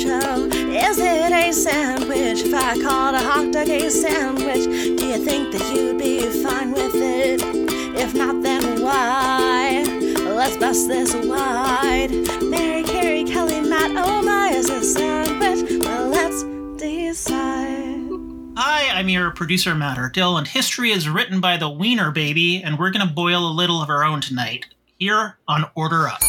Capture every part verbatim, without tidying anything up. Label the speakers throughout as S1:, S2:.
S1: show. Is it a sandwich? If I called a hot dog a sandwich, do you think that you'd be fine with it? If not, then why? Let's bust this wide. Mary, Carrie, Kelly, Matt, oh my, is it a sandwich? Well, let's decide.
S2: Hi, I'm your producer, Matt Ardill, and history is written by the Wiener Baby, and we're going to boil a little of our own tonight, here on Order Up.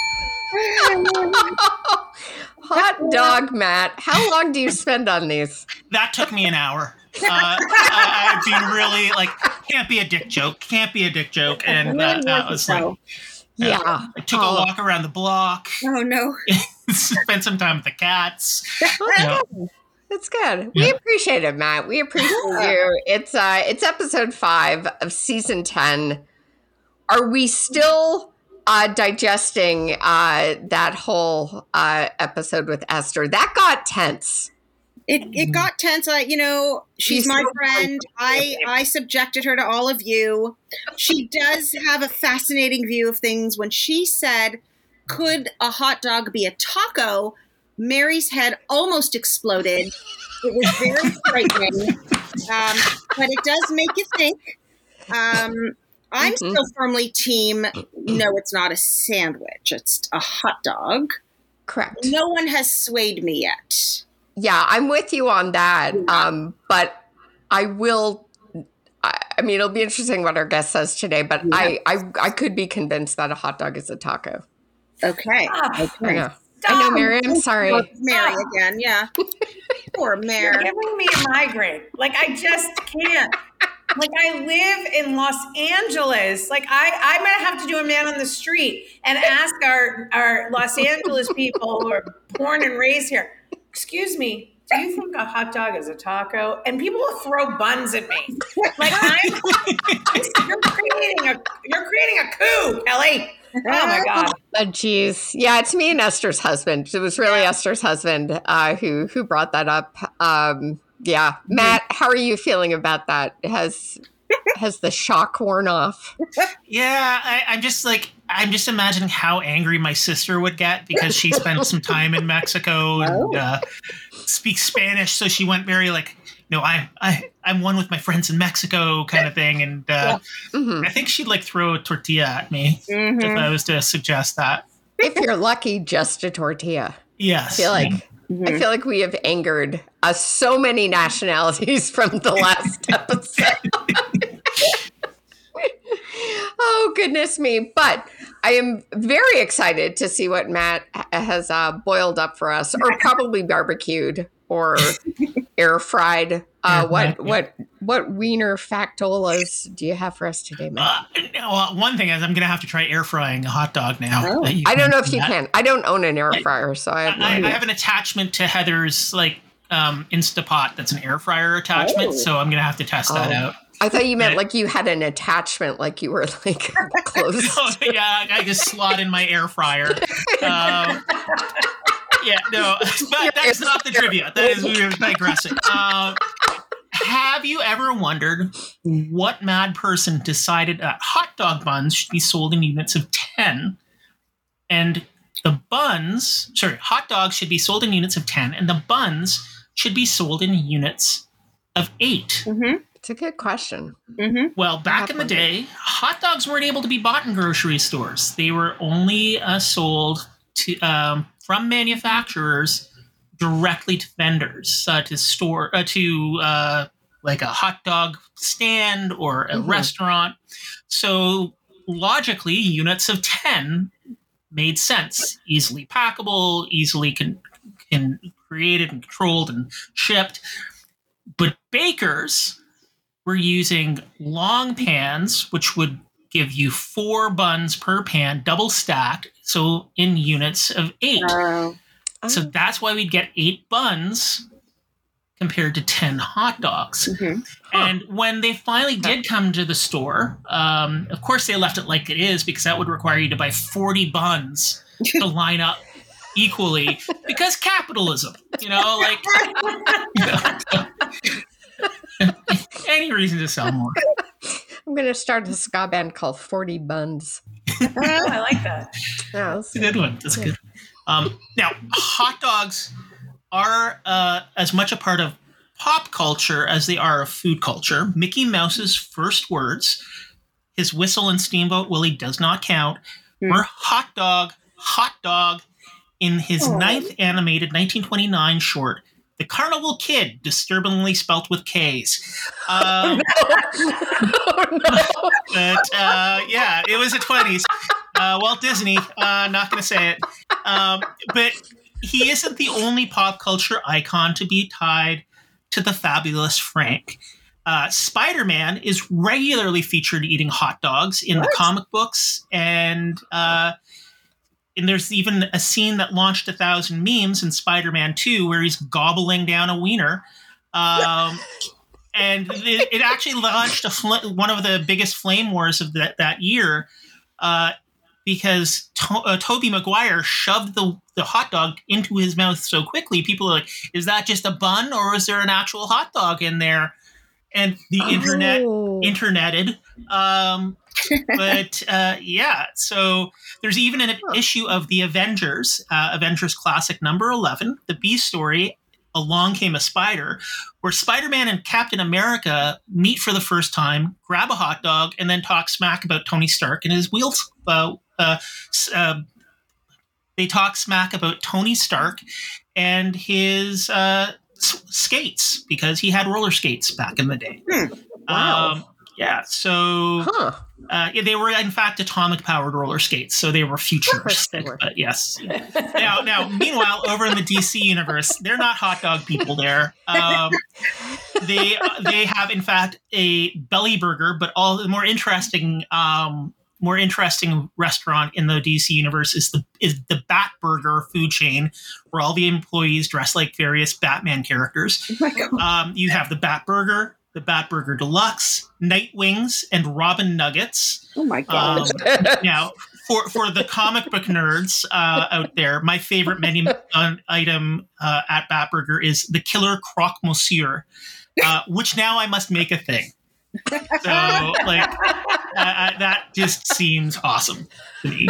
S3: Hot dog, Matt. How long do you spend on these?
S2: That took me an hour. Uh, I, I've been really, like, can't be a dick joke, can't be a dick joke, and uh, that was like...
S3: Yeah.
S2: Uh, I took
S3: oh.
S2: a walk around the block.
S4: Oh, no.
S2: Spent some time with the cats.
S3: That's
S2: you know.
S3: good. That's good. We yeah. appreciate it, Matt. We appreciate you. It's uh, it's episode five of season ten. Are we still uh, digesting uh, that whole uh, episode with Esther? That got tense.
S4: It it got tense. I, you know, she's, she's my so friend. I, I subjected her to all of you. She does have a fascinating view of things. When she said, could a hot dog be a taco? Mary's head almost exploded. It was very frightening. Um, but it does make you think. Um, I'm mm-hmm. still firmly team, no, it's not a sandwich. It's a hot dog.
S3: Correct.
S4: No one has swayed me yet.
S3: Yeah, I'm with you on that. Um, but I will, I, I mean, it'll be interesting what our guest says today, but yeah. I, I I could be convinced that a hot dog is a taco.
S4: Okay.
S3: Ah, okay. I know. I know, Mary, I'm sorry.
S4: Mary again, yeah. Poor Mary.
S5: You're giving me a migraine. Like, I just can't. Like, I live in Los Angeles. Like, I, I'm going to have to do a man on the street and ask our, our Los Angeles people who are born and raised here, excuse me, do you think a hot dog is a taco? And people will throw buns at me. Like, I'm, you're creating a, you're creating a coup, Kelly. Oh, my God.
S3: Oh, geez. Yeah, it's me and Esther's husband. It was really yeah. Esther's husband uh, who who brought that up. Um, yeah. Matt, how are you feeling about that? Has has the shock worn off?
S2: Yeah, I, I'm just like, I'm just imagining how angry my sister would get because she spent some time in Mexico and uh, speaks Spanish. So she went very like, no, I, I, I'm one with my friends in Mexico kind of thing. And uh, yeah. mm-hmm. I think she'd like throw a tortilla at me mm-hmm. if I was to suggest that.
S3: If you're lucky, just a tortilla.
S2: Yes.
S3: I feel like, mm-hmm. I feel like we have angered uh, so many nationalities from the last episode. Oh, goodness me. But I am very excited to see what Matt has uh, boiled up for us, or probably barbecued. Or air fried. Uh, what what what wiener factolas do you have for us today, Matt?
S2: Uh, well, one thing is I'm going to have to try air frying a hot dog now.
S3: Oh. I don't know if you that. can. I don't own an air fryer, so I have no
S2: I,
S3: idea.
S2: I have an attachment to Heather's like um, Instapot that's an air fryer attachment, oh. so I'm going to have to test oh. that out.
S3: I thought you meant like you had an attachment, like you were like close.
S2: Oh, yeah, I just slot in my air fryer. Um, Yeah, no, but that's not the trivia. That is, we were digressing. Uh, have you ever wondered what mad person decided that hot dog buns should be sold in units of ten, and the buns, sorry, hot dogs should be sold in units of ten, and the buns should be sold in units of eight?
S3: Mm-hmm. It's a good question.
S2: Mm-hmm. Well, back in the day, hot dogs weren't able to be bought in grocery stores. They were only uh, sold to um, from manufacturers directly to vendors, uh, to store, uh, to uh, like a hot dog stand or a mm-hmm. restaurant. So logically, units of ten made sense. Easily packable, easily con- can created and controlled and shipped. But bakers were using long pans, which would give you four buns per pan, double stacked, so in units of eight. Uh, so that's why we'd get eight buns compared to ten hot dogs. Mm-hmm. Huh. And when they finally did come to the store, um, of course they left it like it is because that would require you to buy forty buns to line up equally because capitalism, you know, like you know, any reason to sell more.
S3: I'm going to start a ska band called forty Buns.
S5: Oh, I like that.
S3: Yeah,
S2: that's a good one. That's good. Um, now, hot dogs are uh, as much a part of pop culture as they are of food culture. Mickey Mouse's first words, his whistle in Steamboat Willie does not count, mm. were hot dog, hot dog in his oh. ninth animated nineteen twenty-nine short, The Carnival Kid, disturbingly spelt with K's. Um, oh, no. But uh, yeah, it was the twenties. Uh, Walt Disney, uh, not going to say it. Um, but he isn't the only pop culture icon to be tied to the fabulous Frank. Uh, Spider-Man is regularly featured eating hot dogs in what? the comic books, and uh, and there's even a scene that launched a thousand memes in Spider-Man two where he's gobbling down a wiener. Um, and it, it actually launched a fl- one of the biggest flame wars of that, that year uh, because to- uh, Tobey Maguire shoved the, the hot dog into his mouth so quickly. People are like, is that just a bun or is there an actual hot dog in there? And the oh. internet interneted. Um, but uh, yeah, so there's even an huh. issue of the Avengers, uh, Avengers Classic number eleven, the B story, Along Came a Spider, where Spider-Man and Captain America meet for the first time, grab a hot dog, and then talk smack about Tony Stark and his wheels. Uh, uh, uh, they talk smack about Tony Stark and his uh, s- skates, because he had roller skates back in the day.
S3: Hmm. Wow.
S2: Um, yeah, so
S3: huh.
S2: uh, yeah, they were in fact atomic-powered roller skates, so they were futuristic. But yes, now, now, meanwhile, over in the D C universe, they're not hot dog people. There, um, they they have in fact a belly burger, but all the more interesting, um, more interesting restaurant in the D C universe is the is the Bat Burger food chain, where all the employees dress like various Batman characters.
S4: Oh my God.
S2: Um, you have the Bat Burger, the Bat Burger Deluxe, Night Wings, and Robin Nuggets.
S4: Oh my God.
S2: Um, now, for, for the comic book nerds uh, out there, my favorite menu uh, item uh, at Bat Burger is the Killer Croque Monsieur, uh, which now I must make a thing. So, like, uh, that just seems awesome to me.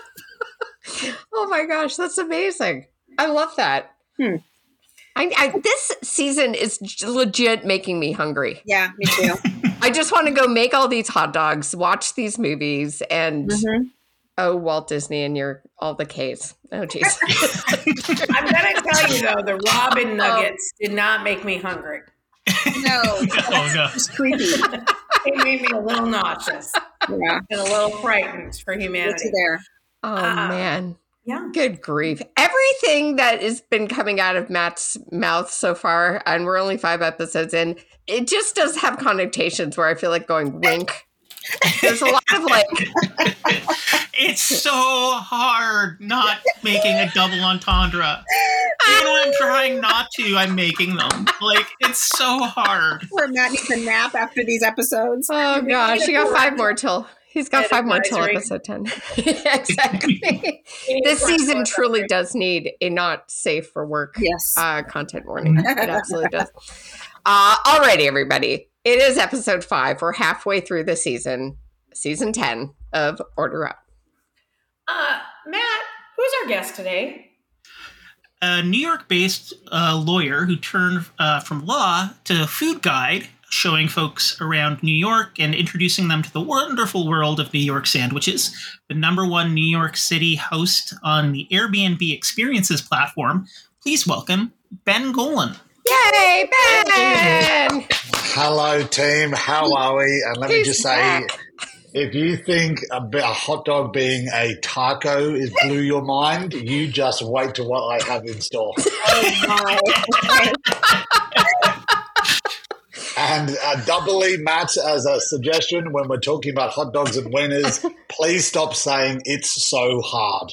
S3: Oh my gosh, that's amazing. I love that.
S4: Hmm.
S3: I, I, this season is legit making me hungry.
S4: Yeah, me too.
S3: I just want to go make all these hot dogs, watch these movies, and
S4: mm-hmm.
S3: oh, Walt Disney and your all the K's. Oh, jeez.
S5: I'm gonna tell you though, the Robin Nuggets oh. did not make me hungry.
S4: No,
S2: oh, no.
S4: It's creepy.
S5: It made me a little nauseous.
S4: Yeah,
S5: and a little frightened for humanity.
S4: What's there?
S3: Oh
S5: uh,
S3: man.
S5: Yeah.
S3: Good grief. Everything that has been coming out of Matt's mouth so far, and we're only five episodes in, it just does have connotations where I feel like going wink. There's a lot of like...
S2: It's so hard not making a double entendre. Even when I'm trying not to, I'm making them. Like, it's so hard.
S4: Where Matt needs a nap after these episodes.
S3: Oh gosh, you got five more till... He's got five more till episode ten. Yeah, exactly. This season truly does need a not safe for work
S4: yes.
S3: uh, content warning. It absolutely does. Uh, alrighty, everybody. It is episode five. We're halfway through the season, season ten of Order Up.
S5: Uh, Matt, who's our guest today?
S2: A New York-based uh, lawyer who turned uh, from law to food guide, showing folks around New York and introducing them to the wonderful world of New York sandwiches. The number one New York City host on the Airbnb Experiences platform. Please welcome Ben Golan.
S3: Yay, Ben!
S6: Hello, team. How are we? And let
S3: He's
S6: me just say,
S3: back.
S6: If you think a, bit, a hot dog being a taco is blew your mind, you just wait to what I have in store.
S4: Oh my!
S6: And uh, doubly, Matt, as a suggestion, when we're talking about hot dogs and wieners, please stop saying it's so hard.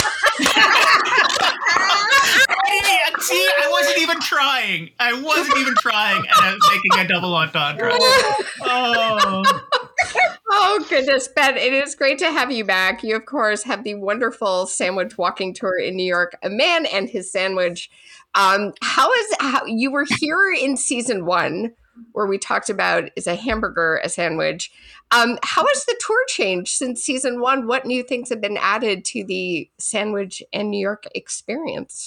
S2: See, I wasn't even trying. I wasn't even trying, and I was making a double entendre. Oh.
S3: Oh, goodness, Ben, it is great to have you back. You, of course, have the wonderful sandwich walking tour in New York, A Man and His Sandwich. Um, how is how you were here in season one, where we talked about is a hamburger a sandwich. Um, how has the tour changed since season one? What new things have been added to the sandwich and New York experience?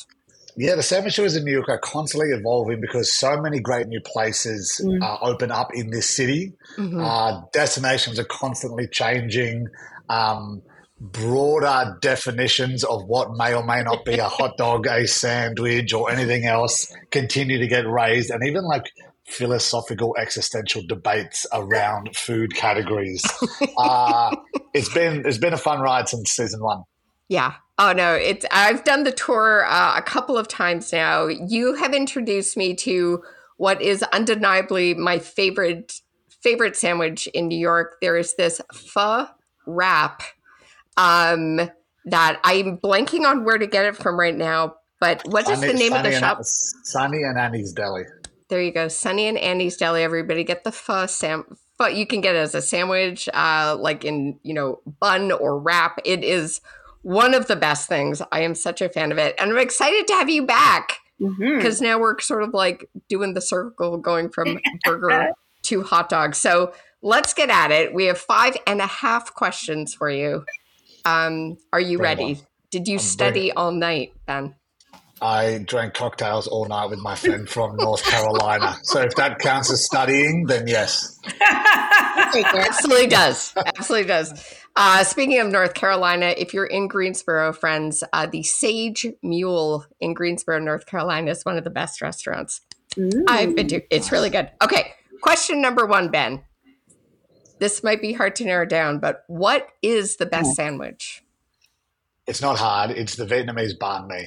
S6: Yeah, the sandwich stores in New York are constantly evolving because so many great new places
S4: Mm.
S6: uh, open up in this city.
S3: Mhm.
S6: Uh, destinations are constantly changing. Um, broader definitions of what may or may not be a hot dog, a sandwich, or anything else continue to get raised, and even like philosophical existential debates around food categories. uh, it's been it's been a fun ride since season one.
S3: Yeah. Oh no, it's I've done the tour uh, a couple of times now. You have introduced me to what is undeniably my favorite favorite sandwich in New York. There is this pho wrap um, that I'm blanking on where to get it from right now. But what is
S6: Sunny-
S3: the name of the
S6: Sunny
S3: shop?
S6: and, Sunny and Annie's Deli.
S3: There you go, Sunny and Annie's Deli. Everybody get the pho sam. Pho. You can get it as a sandwich, uh, like in you know bun or wrap. It is one of the best things. I am such a fan of it, and I'm excited to have you back
S4: Mhm.
S3: because now we're sort of like doing the circle, going from burger to hot dog. So let's get at it. We have five and a half questions for you. Um, are you
S6: Bring
S3: ready?
S6: one.
S3: Did you
S6: I'm
S3: study
S6: bringing-
S3: all night, Ben?
S6: I drank cocktails all night with my friend from North Carolina. So if that counts as studying, then yes.
S3: Absolutely does. Absolutely does. Uh, speaking of North Carolina, if you're in Greensboro, friends, uh, the Sage Mule in Greensboro, North Carolina is one of the best restaurants
S4: Mm.
S3: I've been to. It's really good. Okay. Question number one, Ben. This might be hard to narrow down, but what is the best sandwich?
S6: It's not hard. It's the Vietnamese banh mi.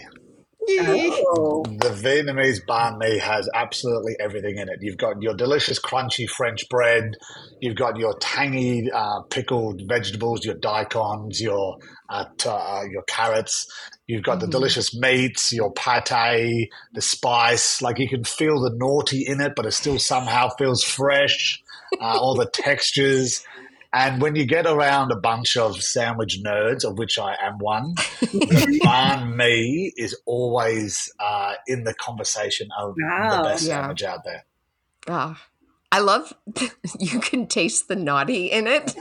S4: Oh.
S6: The Vietnamese banh mi has absolutely everything in it. You've got your delicious, crunchy French bread. You've got your tangy uh, pickled vegetables, your daikons, your uh, t- uh, your carrots. You've got the
S3: Mhm.
S6: delicious meats, your pate, the spice. Like you can feel the naughty in it, but it still somehow feels fresh. Uh, all the textures. And when you get around a bunch of sandwich nerds, of which I am one, the banh mi is always uh, in the conversation of
S4: Wow.
S6: the best
S3: Yeah.
S6: sandwich out there.
S3: Ah, I love you can taste the naughty in it.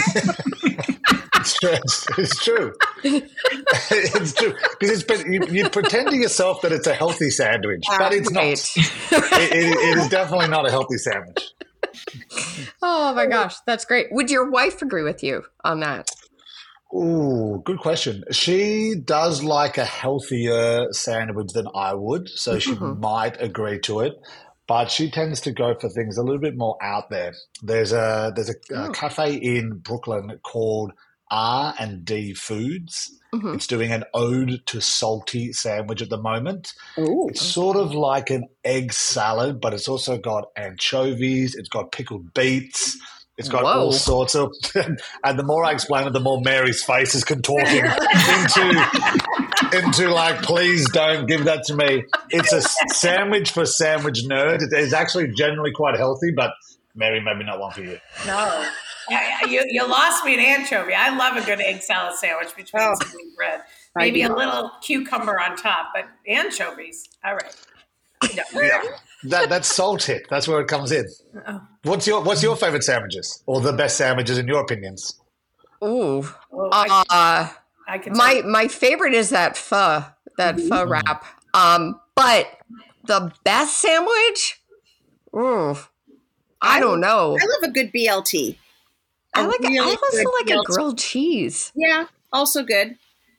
S6: It's true. It's, it's true. It's true. Because it's been, you, you pretend to yourself that it's a healthy sandwich, but it's not.
S3: Right.
S6: It, it, it is definitely not a healthy sandwich.
S3: Oh my gosh, that's great. Would your wife agree with you on that?
S6: Ooh, good question. She does like a healthier sandwich than I would, so she
S3: Mhm.
S6: might agree to it. But she tends to go for things a little bit more out there. There's a there's a, a
S3: Oh.
S6: cafe in Brooklyn called R and D Foods.
S3: Mhm.
S6: It's doing an ode to salty sandwich at the moment.
S4: Ooh.
S6: It's sort of like an egg salad, but it's also got anchovies. It's got pickled beets. It's got
S3: Whoa.
S6: all sorts of. And the more I explain it, the more Mary's face is contorting into into like, please don't give that to me. It's a sandwich for sandwich nerds. It is actually generally quite healthy, but Mary, maybe not one for you.
S5: No. Yeah, you, you lost me at anchovy. I love a good egg salad sandwich between
S4: Oh.
S5: some wheat bread.
S4: I
S5: Maybe a
S4: do.
S5: little cucumber on top, but anchovies. All right. No.
S6: Yeah, that that's salt hit. That's where it comes in.
S5: Oh.
S6: What's your What's your favorite sandwiches, or the best sandwiches in your opinions?
S3: Ooh.
S5: Oh, I,
S3: Uh,
S5: I can
S3: my
S5: tell.
S3: my favorite is that pho, that pho wrap. Um, but the best sandwich? Ooh. I don't know.
S4: I love a good B L T.
S3: I
S4: A
S3: like
S4: really
S3: I also
S4: good
S3: like
S4: B
S3: a
S4: L T.
S3: grilled cheese.
S4: Yeah, also good.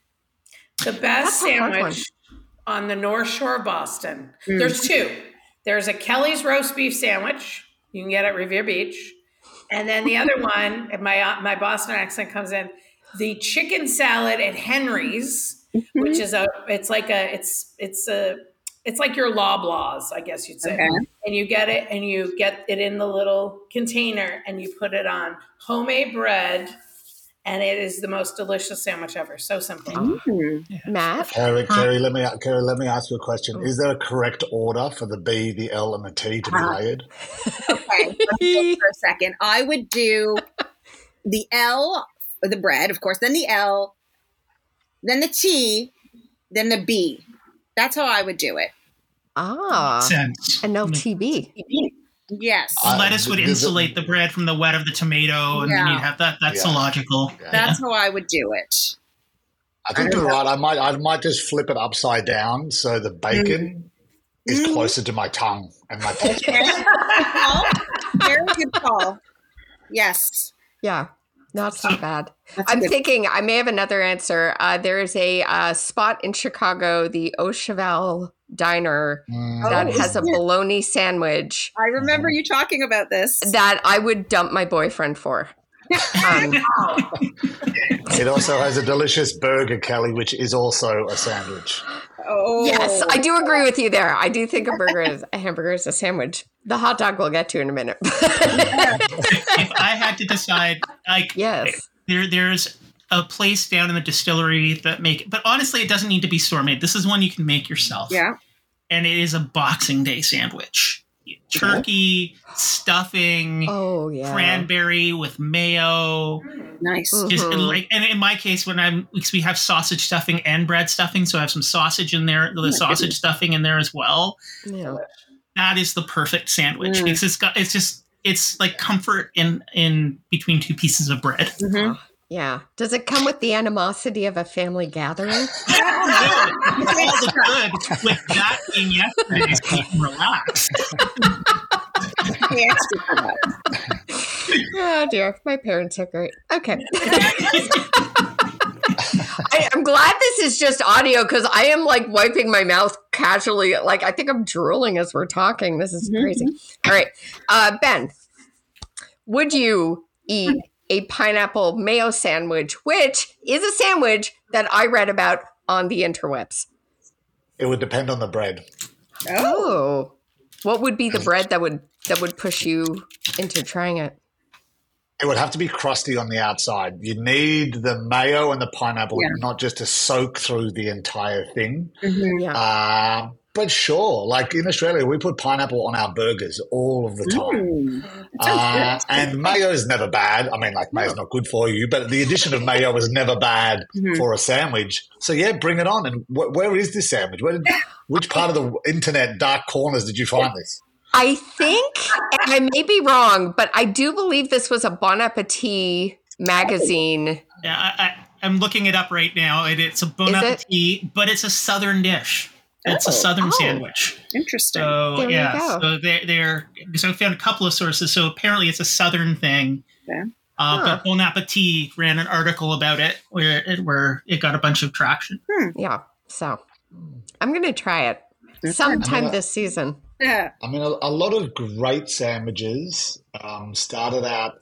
S5: The best
S3: That's a hard
S5: sandwich on the North Shore of Boston.
S4: Mm.
S5: There's two. There's a Kelly's roast beef sandwich. You can get at Revere Beach. And then the other one, and my my Boston accent comes in, the chicken salad at Henry's, which is a it's like a it's it's a it's like your Loblaws, I guess you'd say.
S4: Okay.
S5: And you get it and you get it in the little container and you put it on homemade bread. And it is the most delicious sandwich ever. So simple.
S4: Mm.
S3: Matt?
S6: Carrie, Carrie, let me Carrie, let me ask you a question. Is there a correct order for the B, the L, and the T to be
S4: Uh-huh.
S6: layered?
S4: Okay, let's go for a second. I would do the L, the bread, of course, then the L, then the T, then the B. That's how I would do it.
S3: Ah.
S2: Sense.
S3: An L T B.
S4: Yes.
S6: Uh,
S2: Lettuce would
S6: th- th-
S2: insulate the bread from the wet of the tomato, and then
S4: Yeah.
S2: you'd have that. That's
S6: Yeah.
S2: illogical.
S6: Yeah.
S4: That's how I would do it.
S6: I think you're right. I might I might just flip it upside down so the bacon mm. is mm. closer to my tongue and my teeth.
S4: Okay. Very good call. Yes.
S3: Yeah. Not so bad. That's I'm thinking I may have another answer. Uh, there is a uh, spot in Chicago, the Au Cheval Diner, mm. that oh, has a bologna sandwich.
S4: I remember you talking about this.
S3: That I would dump my boyfriend for. Um,
S6: it also has a delicious burger, Kelly, which is also a sandwich.
S3: Oh. Yes, I do agree with you there. I do think a burger is a hamburger is a sandwich. The hot dog we'll get to in a minute.
S2: If I had to decide, like,
S3: yes,
S2: there there's a place down in the distillery that make, but honestly, it doesn't need to be store made. This is one you can make yourself.
S4: Yeah,
S2: and it is a Boxing Day sandwich. Turkey, stuffing,
S3: oh yeah,
S2: cranberry with mayo.
S4: Nice.
S2: Just
S3: mm-hmm.
S2: like, and in my case, when I'm, because we have sausage stuffing and bread stuffing, so I have some sausage in there, the oh sausage goodness. stuffing in there as well.
S3: Yeah,
S2: that is the perfect sandwich
S4: mm.
S2: because it's got, it's just, it's like comfort in in between two pieces of bread.
S3: Mm-hmm. Yeah. Does it come with the animosity of a family gathering?
S2: Yeah, all the good with that being yesterday, so you can relax.
S3: Oh dear, my parents are great. Okay. I, I'm glad this is just audio because I am like wiping my mouth casually. Like I think I'm drooling as we're talking. This is mm-hmm. crazy. All right. Uh, Ben, would you eat a pineapple mayo sandwich, which is a sandwich that I read about on the interwebs?
S6: It would depend on the bread.
S3: Oh. What would be the bread that would that would push you into trying it?
S6: It would have to be crusty on the outside. You need the mayo and the pineapple yeah. not just to soak through the entire thing.
S3: Mm-hmm. Yeah.
S6: Uh, but sure, like in Australia, we put pineapple on our burgers all of the time.
S4: Mm.
S6: Uh, and mayo is never bad. I mean, like mayo's not good for you, but the addition of mayo is never bad mm-hmm. for a sandwich. So yeah, bring it on. And wh- where is this sandwich? Where did, which part of the internet dark corners did you find this?
S3: I think, and I may be wrong, but I do believe this was a Bon Appetit magazine.
S2: Yeah, I, I, I'm looking it up right now. It, it's a Bon Appetit, it? but it's a Southern dish. It's oh. a Southern oh. sandwich.
S4: Interesting.
S2: So
S3: there
S2: yeah, so they're, they're so I found a couple of sources. So apparently it's a Southern thing.
S4: Yeah.
S2: Uh,
S3: huh.
S2: But Bon Appetit ran an article about it where it where it got a bunch of traction.
S3: Hmm. Yeah. So I'm going to try it sometime I mean, this season.
S4: Yeah.
S6: I mean, a, a lot of great sandwiches um, started out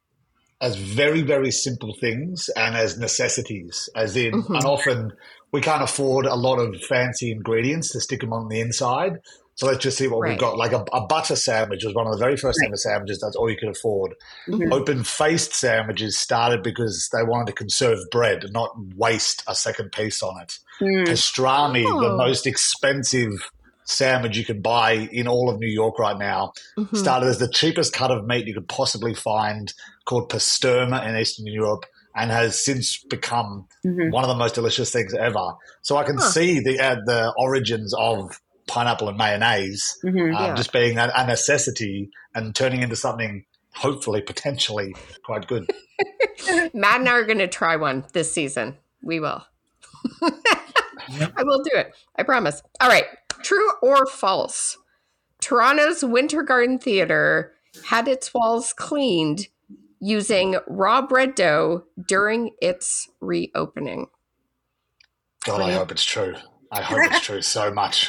S6: as very, very simple things and as necessities, as in, mm-hmm. and often we can't afford a lot of fancy ingredients to stick them on the inside. So let's just see what
S3: right.
S6: we've got. Like a, a butter sandwich was one of the very first right. ever sandwiches. That's all you could afford.
S3: Mm-hmm.
S6: Open-faced sandwiches started because they wanted to conserve bread and not waste a second piece on it.
S4: Mm.
S6: Pastrami,
S3: oh.
S6: the most expensive sandwich you can buy in all of New York right now,
S3: mm-hmm.
S6: started as the cheapest cut of meat you could possibly find, called pasterma in Eastern Europe, and has since become
S4: mm-hmm.
S6: one of the most delicious things ever. So I can huh. see the uh, the origins of pineapple and mayonnaise
S4: mm-hmm,
S6: um,
S3: yeah.
S6: just being a, a necessity and turning into something hopefully potentially quite good.
S3: Matt and I are going to try one this season. We will. Yep. I will do it. I promise. All right. True or false? Toronto's Winter Garden Theatre had its walls cleaned using raw bread dough during its reopening.
S6: God, I hope it's true. I hope it's true so much.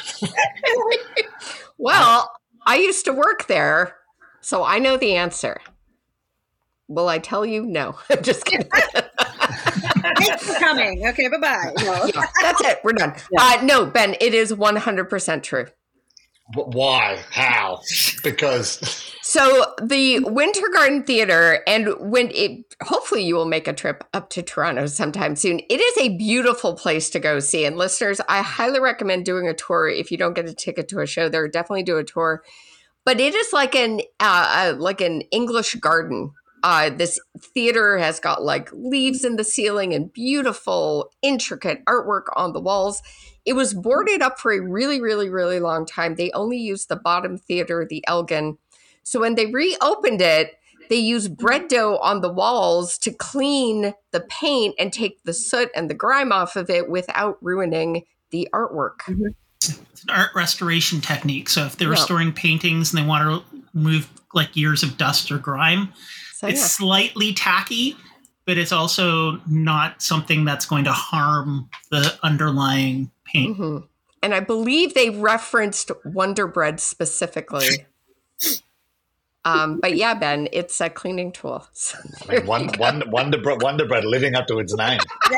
S3: Well, I used to work there, so I know the answer. Will I tell you? No. I'm just kidding.
S4: Thanks for coming. Okay, bye-bye. No.
S3: Yeah, that's it. We're done. Yeah. Uh, no, Ben, it is one hundred percent true.
S6: Why? How? Because...
S3: So the Winter Garden Theatre, and when it, hopefully you will make a trip up to Toronto sometime soon. It is a beautiful place to go see. And listeners, I highly recommend doing a tour. If you don't get a ticket to a show there, definitely do a tour. But it is like an uh, uh, like an English garden. Uh, this theater has got like leaves in the ceiling and beautiful, intricate artwork on the walls. It was boarded up for a really, really, really long time. They only used the bottom theater, the Elgin. So when they reopened it, they use bread dough on the walls to clean the paint and take the soot and the grime off of it without ruining the artwork.
S4: Mm-hmm.
S2: It's an art restoration technique. So if they're
S3: Yeah.
S2: restoring paintings and they want to remove like years of dust or grime,
S3: So,
S2: it's
S3: yeah.
S2: slightly tacky, but it's also not something that's going to harm the underlying paint.
S3: hmm And I believe they referenced Wonder Bread specifically. Um, but yeah, Ben, it's a cleaning tool. So
S6: I mean, one, one, Wonder, Bre- Wonder Bread living up to its name.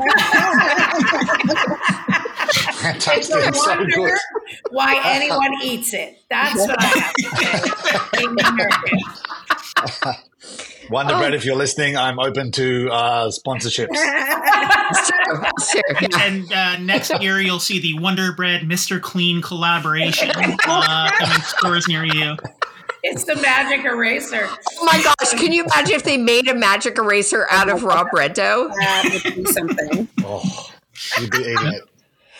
S5: It's
S6: Fantastic.
S5: a
S6: So
S5: wonder
S6: good.
S5: why anyone eats it. That's what I have to say. Being American.
S6: Wonder
S3: Oh.
S6: Bread, if you're listening, I'm open to uh, sponsorships.
S3: sure, yeah.
S2: And uh, next year, you'll see the Wonder Bread Mister Clean collaboration uh, coming to stores near you.
S5: It's the magic eraser.
S3: Oh my gosh, can you imagine if they made a magic eraser out of raw bread dough?
S4: That would be something.
S6: Oh, you'd be eating it.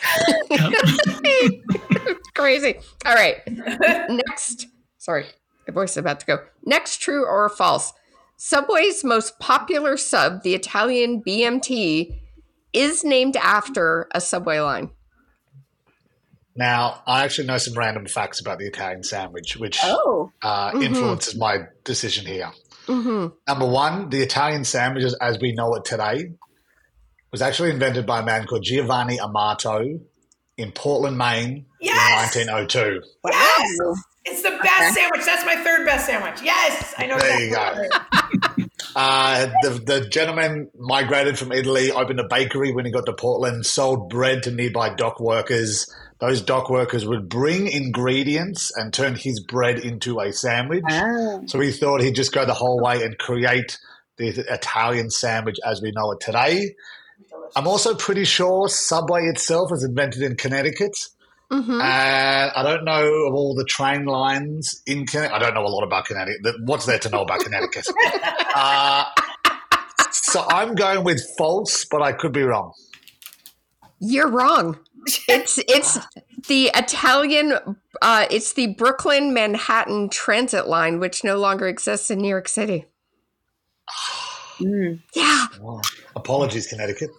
S3: Crazy. All right. Next. Sorry, my voice is about to go. Next, true or false? Subway's most popular sub, the Italian B M T, is named after a Subway line.
S6: Now, I actually know some random facts about the Italian sandwich, which
S4: Oh.
S6: uh,
S3: Mhm.
S6: influences my decision here.
S3: Mm-hmm.
S6: Number one, the Italian sandwich, as we know it today, was actually invented by a man called Giovanni Amato in Portland, Maine
S5: Yes!
S6: in nineteen oh two.
S5: Yes!
S4: Wow.
S5: It's the best sandwich. That's my third best sandwich. Yes! I know
S6: There you
S5: exactly.
S6: Uh, the, the gentleman migrated from Italy, opened a bakery when he got to Portland, sold bread to nearby dock workers. Those dock workers would bring ingredients and turn his bread into a sandwich.
S4: Oh.
S6: So he thought he'd just go the whole way and create the Italian sandwich as we know it today. I'm also pretty sure Subway itself was invented in Connecticut.
S3: Mm-hmm.
S6: And I don't know of all the train lines in Connecticut. I don't know a lot about Connecticut. What's there to know about Connecticut? uh, so I'm going with false, but I could be wrong.
S3: You're wrong. It's it's the Italian. Uh, it's the Brooklyn Manhattan Transit line, which no longer exists in New York City.
S4: Mm.
S3: Yeah.
S6: Well, apologies, Connecticut.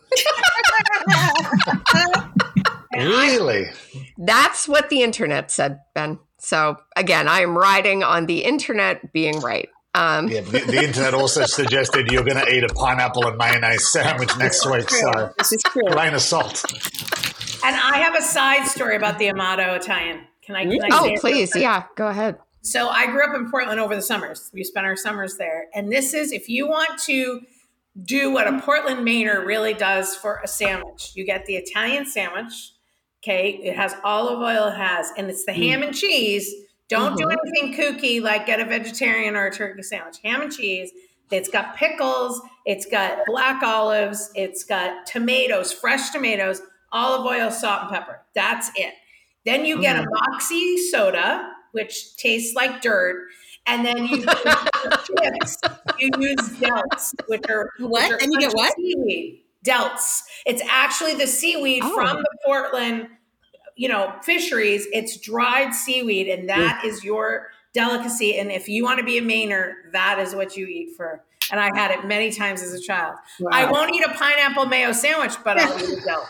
S6: Really?
S3: That's what the internet said, Ben. So again, I am riding on the internet being right. Um,
S6: Yeah, the, the internet also suggested you're going to eat a pineapple and mayonnaise sandwich next week. So,
S4: This is true.
S6: grain of salt.
S5: And I have a side story about the Amato Italian. Can I? Can I
S3: oh,
S5: say it?
S3: please, yeah, go ahead.
S5: So I grew up in Portland over the summers. We spent our summers there. And this is, if you want to do what a Portland Mainer really does for a sandwich, you get the Italian sandwich. Okay. It has olive oil, it has, and it's the ham and cheese. Don't do anything kooky like get a vegetarian or a turkey sandwich. Ham and cheese. It's got pickles. It's got black olives. It's got tomatoes, fresh tomatoes, olive oil, salt, and pepper. That's it. Then you get a Moxie soda, which tastes like dirt. And then you use chips. You use delts, which are
S4: What?
S5: which are
S4: And you get what?
S5: Seaweed. Delts. It's actually the seaweed
S3: Oh.
S5: from the Portland, you know, fisheries. It's dried seaweed, and that is your delicacy. And if you want to be a Mainer, that is what you eat for. And I had it many times as a child.
S4: Wow.
S5: I won't eat a pineapple mayo sandwich, but I'll eat a delt.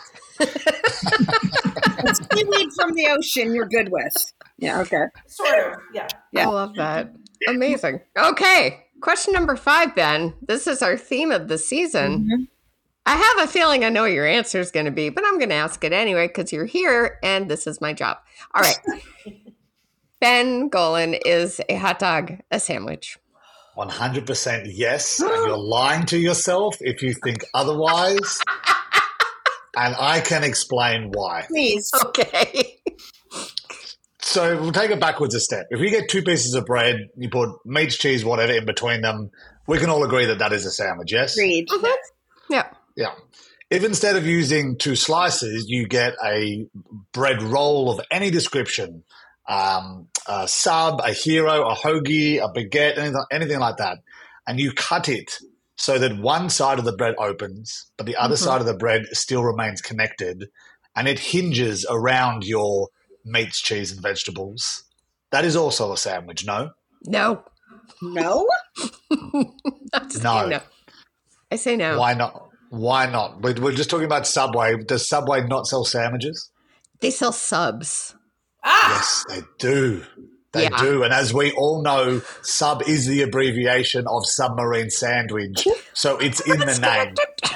S4: Seaweed from the ocean, you're good with. Yeah, okay.
S5: Sort of, yeah.
S4: Yeah.
S3: I love that. Amazing. Okay, question number five, Ben. This is our theme of the season.
S4: Mhm.
S3: I have a feeling I know what your answer is going to be, but I'm going to ask it anyway because you're here and this is my job. All right. Ben Golan, is a hot dog a sandwich?
S6: one hundred percent yes. And you're lying to yourself if you think otherwise. And I can explain why.
S4: Please.
S3: Okay.
S6: So we'll take it backwards a step. If you get two pieces of bread, you put meat, cheese, whatever in between them, we can all agree that that is a sandwich, yes?
S4: Agreed.
S3: Yeah.
S6: Yeah. If instead of using two slices, you get a bread roll of any description, um, a sub, a hero, a hoagie, a baguette, anything, anything like that, and you cut it so that one side of the bread opens, but the other
S3: Mhm.
S6: side of the bread still remains connected, and it hinges around your meats, cheese, and vegetables, that is also a sandwich, no?
S3: No.
S4: No?
S3: I'm just
S6: No.
S3: kidding, no. I say no.
S6: Why not? Why not? We're we're just talking about Subway. Does Subway not sell sandwiches?
S3: They sell subs.
S5: Ah,
S6: Yes, they do. They
S3: Yeah.
S6: do. And as we all know, sub is the abbreviation of submarine sandwich. So it's in the name.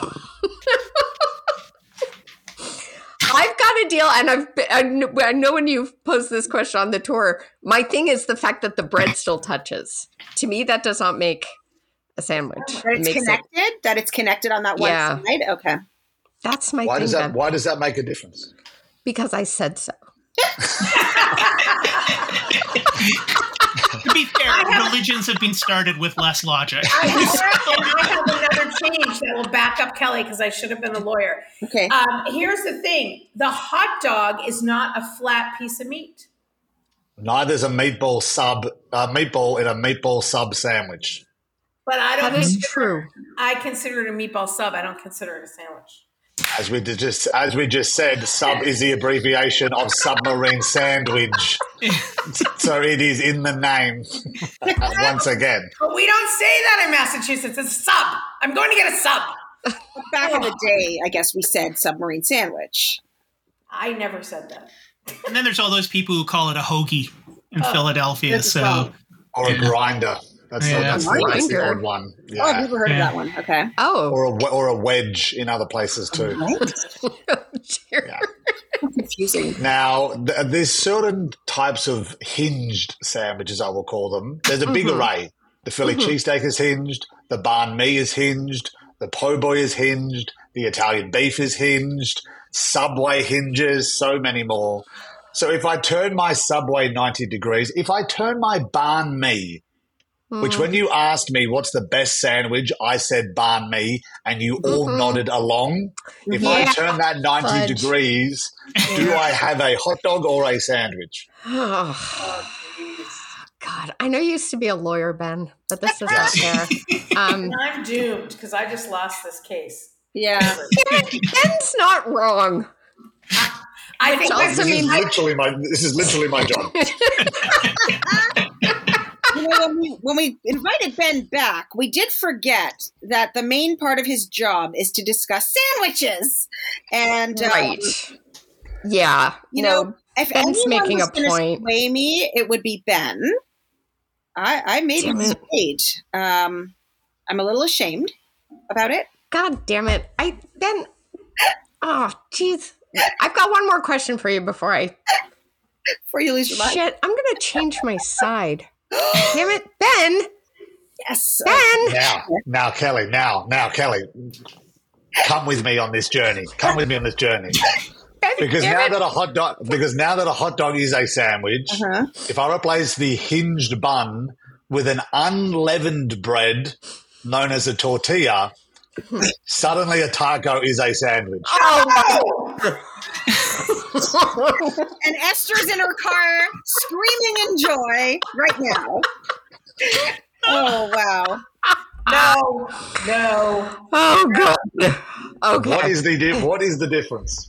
S3: I've got a deal, and I've been, I kn- I know when you've posed this question on the tour, my thing is the fact that the bread still touches. To me, that does not make a sandwich.
S4: That
S3: It
S4: it's
S3: makes it-
S4: connected. That it's connected on that one
S3: Yeah.
S4: side. Okay.
S3: that's my
S6: Why
S3: thing.
S6: does that
S3: then,
S6: why does that make a difference?
S3: because I said so.
S2: To be fair, religions have been started with less logic.
S5: I have, and I have another change that will back up Kelly because I should have been a lawyer.
S4: Okay.
S5: Um, here's the thing: the hot dog is not a flat piece of meat.
S6: Neither's a meatball sub uh, meatball in a meatball sub sandwich.
S5: But I don't.
S3: That is
S5: consider-
S3: true.
S5: I consider it a meatball sub. I don't consider it a sandwich.
S6: As we did just as we just said, sub is the abbreviation of submarine sandwich. So it is in the name once again.
S5: But we don't say that in Massachusetts. It's a sub. I'm going to get a sub.
S4: Back in the day, I guess we said submarine sandwich.
S5: I never said that.
S2: And then there's all those people who call it a hoagie in Philadelphia.
S4: that's
S2: So
S4: wrong.
S6: Or a grinder. That's,
S2: Yeah.
S6: the, that's, the, that's the
S3: Grinder.
S6: odd one.
S4: Oh, I've
S6: Yeah.
S4: never heard
S2: Yeah.
S4: of that one. Okay.
S3: Oh,
S6: Or a we- or a wedge in other places too.
S3: dear.
S6: Yeah.
S4: Confusing.
S6: Now, th- there's certain types of hinged sandwiches, I will call them. There's a big
S3: Mhm.
S6: array. The Philly cheesesteak is hinged. The banh mi is hinged. The po' boy is hinged. The Italian beef is hinged. Subway hinges, so many more. So if I turn my Subway ninety degrees, if I turn my banh mi, which when you asked me what's the best sandwich, I said banh mi, and you all
S3: Mhm.
S6: nodded along. If I
S3: Yeah.
S6: turn that ninety
S3: Fudge.
S6: degrees, do I have a hot dog or a sandwich?
S3: Oh, God, I know you used to be a lawyer, Ben, but this is not fair. Um,
S5: And I'm doomed because I just lost this case.
S4: Yeah.
S3: Ben's not wrong.
S5: I
S3: Which
S5: think
S3: also
S5: that's
S6: This is
S3: means-
S6: literally my. This is literally my job.
S4: You know, when we, when we invited Ben back, we did forget that the main part of his job is to discuss sandwiches. And, um,
S3: Right. Yeah.
S4: you
S3: no,
S4: know, if
S3: Ben's
S4: anyone
S3: making
S4: was
S3: a
S4: gonna
S3: point.
S4: sway me, it would be Ben. I, I made
S3: Damn
S4: it
S3: it.
S4: straight. Um, I'm a little ashamed about it.
S3: God damn it. I Ben. Oh, jeez. I've got one more question for you before I.
S4: Before you lose your mind.
S3: Shit, I'm going to change my side. Damn it. Ben.
S4: Yes.
S3: Ben.
S6: Now, now, Kelly. Now, now, Kelly. Come with me on this journey. Come with me on this journey.
S3: Ben,
S6: Because
S3: damn
S6: now
S3: it.
S6: that a hot dog, because now that a hot dog is a sandwich,
S4: Uh-huh.
S6: if I replace the hinged bun with an unleavened bread known as a tortilla, suddenly a taco is a sandwich.
S3: Oh,
S4: And Esther's in her car screaming in joy right now. Oh, wow.
S5: no, no.
S3: oh God. Okay.
S6: What is the di- what is the difference?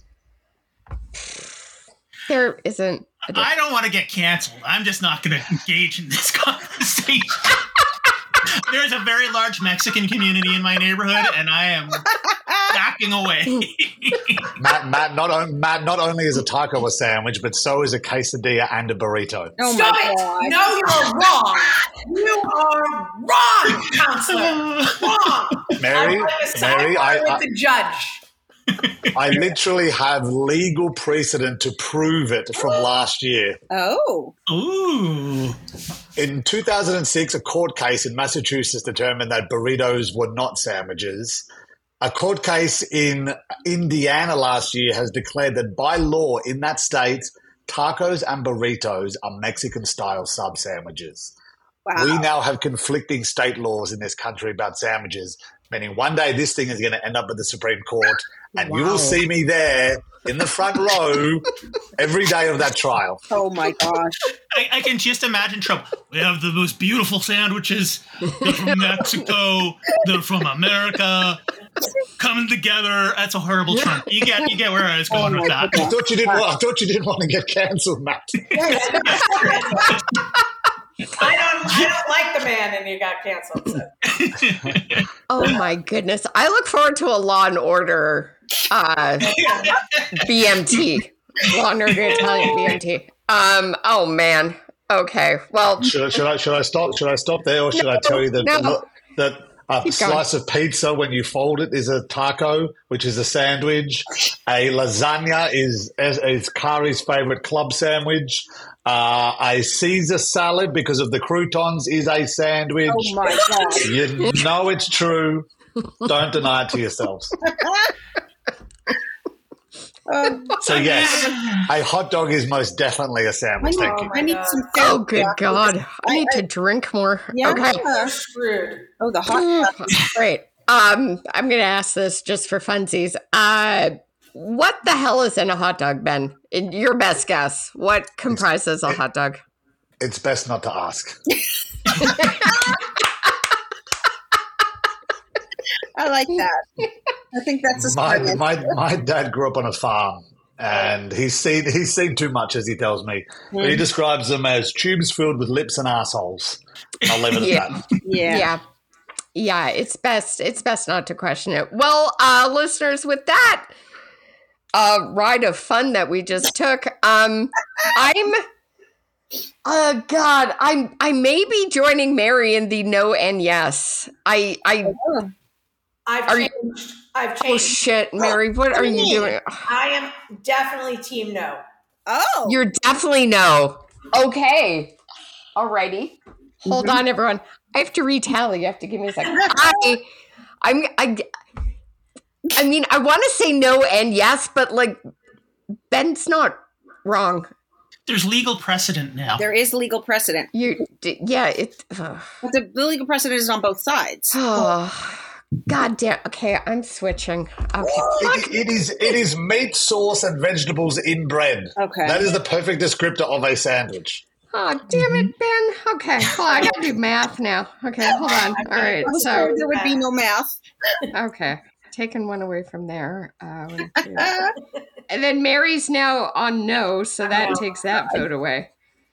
S3: There isn't. A difference.
S2: I don't want to get canceled. I'm just not going to engage in this conversation. There's a very large Mexican community in my neighborhood, and I am backing away.
S6: Matt, Matt, not on, Matt, not only is a taco a sandwich, but so is a quesadilla and a burrito.
S4: Oh,
S5: Stop
S4: my
S5: it!
S4: God.
S5: No, you are wrong. You are wrong, counselor. Wrong.
S6: Mary,
S5: I'm going to
S6: Mary,
S5: sidebar
S6: I,
S5: with
S6: I,
S5: the judge.
S6: I literally have legal precedent to prove it from last year.
S4: Oh.
S2: Ooh.
S6: In two thousand six, a court case in Massachusetts determined that burritos were not sandwiches. A court case in Indiana last year has declared that by law in that state, tacos and burritos are Mexican-style sub-sandwiches.
S4: Wow.
S6: We now have conflicting state laws in this country about sandwiches, meaning one day this thing is going to end up at the Supreme Court, and you
S3: Wow.
S6: will see me there in the front row every day of that trial.
S4: Oh, my gosh.
S2: I, I can just imagine Trump. We have the most beautiful sandwiches. They're from Mexico. They're from America. Coming together. That's a horrible Trump. You get, you get where I was going
S4: Oh
S2: with
S4: my
S2: that.
S6: I thought you didn't want, I thought you didn't want to get cancelled, Matt.
S5: I don't. I don't like the man, and you got canceled. So.
S3: Oh my goodness! I look forward to a Law and Order uh, B M T, Law and Order Italian B M T. Um. Oh man. Okay. Well,
S6: should, should I should I stop? Should I stop there, or should
S3: no,
S6: I tell you that
S3: no.
S6: that a slice of pizza when you fold it is a taco, which is a sandwich. A lasagna is is Kari's favorite club sandwich. Uh, a Caesar salad, because of the croutons, is a sandwich.
S4: Oh my God.
S6: You know it's true. Don't deny it to yourselves.
S4: Um,
S6: So yes, a hot dog is most definitely a sandwich.
S4: I
S6: Thank
S4: need,
S6: you.
S4: I need
S5: God.
S4: some.
S3: oh good
S4: food.
S3: God! I need
S4: I-
S3: to drink more.
S4: Yeah.
S3: Okay.
S5: You're screwed.
S4: Oh, the hot.
S3: Great. Um, I'm going to ask this just for funsies. Uh, what the hell is in a hot dog, Ben? In your best guess, what comprises a hot dog?
S6: It's best not to ask.
S4: I like that. I think that's a
S6: My,
S4: smart
S6: my my dad grew up on a farm, and he's seen he's seen too much, as he tells me. But he describes them as tubes filled with lips and assholes. I'll leave it at
S3: Yeah.
S6: that.
S4: Yeah.
S3: Yeah. Yeah, it's best it's best not to question it. Well, uh listeners, with that uh ride of fun that we just took, um I'm uh God, I'm I may be joining Mary in the no and yes. I I
S5: I've
S3: Are you-
S5: changed. I've
S3: oh
S5: changed.
S3: shit, Mary, what are you doing?
S5: I am definitely team no.
S4: Oh.
S3: You're definitely no. Okay. Alrighty. Hold on, everyone. I have to retally. You have to give me a second. I, I'm, I, I mean, I want to say no and yes, but like, Ben's not wrong.
S2: There's legal precedent now.
S4: There is legal precedent.
S3: You, d- yeah, it. Uh,
S4: But the, the legal precedent is on both sides.
S3: oh, God damn. Okay, I'm switching. Okay.
S6: It, it is it is meat, sauce, and vegetables in bread.
S4: Okay.
S6: That is the perfect descriptor of a sandwich.
S3: Oh, damn it, Ben. Okay, hold on. I gotta do math now. Okay, hold on. All right,
S4: I was
S3: so
S4: told there would be no math.
S3: okay, taking one away from there. Uh, one, two. And then Mary's now on no, so that takes that vote away.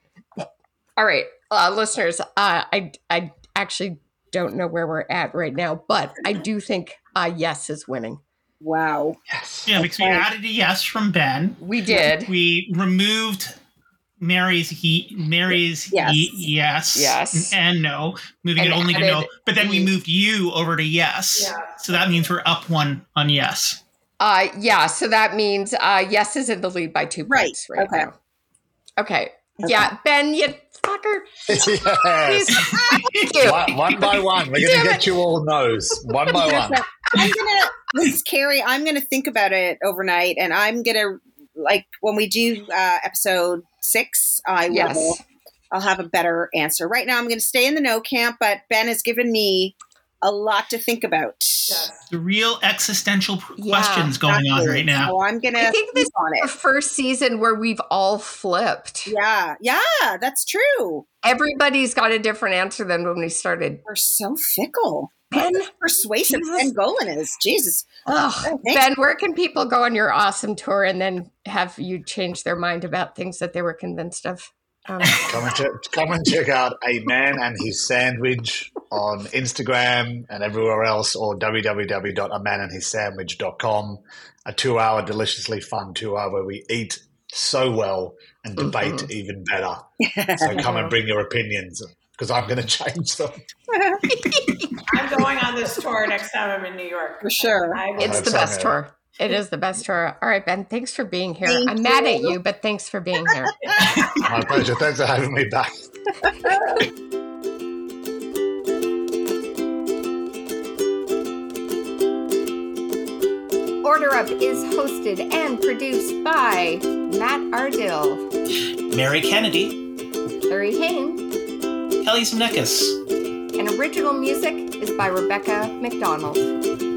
S3: All right, uh, listeners, uh, I I actually don't know where we're at right now, but I do think uh, yes is winning.
S4: Wow.
S6: Yes.
S2: Yeah, because we added a yes from Ben.
S3: We did.
S2: We removed Mary's he, Mary's
S4: Yes.
S2: ye- yes,
S3: Yes.
S2: and no, moving
S3: And
S2: it only to no.
S3: added
S2: But then we
S3: the-
S2: moved you over to yes.
S5: Yeah.
S2: So that means we're up one on yes.
S3: Uh, yeah, so that means uh, yes is in the lead by two
S4: Right,
S3: points right
S4: okay.
S3: now. Okay. Yeah, Ben, you fucker.
S6: Yes.
S3: Thank you.
S6: One, one by one. We're going
S3: Damn
S6: to
S3: it.
S6: get you all no's. One by one.
S4: I'm gonna, this is Carrie. I'm gonna think about it overnight, and I'm gonna like when we do uh, episode six. I will.
S3: Yes.
S4: I'll have a better answer. Right now, I'm gonna stay in the no camp, but Ben has given me a lot to think about.
S5: Yes.
S2: The real existential pr-
S3: Yeah,
S2: questions going on
S4: Exactly.
S2: right now.
S4: So I'm gonna
S3: I think this
S4: think on
S3: The
S4: it.
S3: first season where we've all flipped.
S4: Yeah, yeah, that's true.
S3: Everybody's got a different answer than when we started.
S4: We're so fickle.
S3: Ben,
S4: Persuasive
S3: Jesus.
S4: Ben Golan is. Jesus.
S3: oh,
S4: thanks.
S3: Ben, where can people go on your awesome tour and then have you change their mind about things that they were convinced of? Um,
S6: Come and, check, come and check out A Man and His Sandwich on Instagram and everywhere else, or w w w dot a man and his sandwich dot com. A two-hour, deliciously fun two-hour where we eat so well and debate
S3: Mhm.
S6: even better. So come and bring your opinions, because I'm going to change them.
S5: I'm going on this tour next time I'm in New York.
S4: For sure.
S5: I will.
S3: it's the
S6: so,
S3: best
S6: Mary.
S3: tour. It is the best tour. All right, Ben, thanks for being here.
S4: Thank
S3: I'm mad at
S4: you.
S3: you, but thanks for being here.
S6: My pleasure. Thanks for having me back.
S3: Order Up is hosted and produced by Matt Ardill,
S2: Mary Kennedy,
S3: Larry Hain,
S2: Kelly Zemeckis.
S3: and original music is by Rebecca McDonald.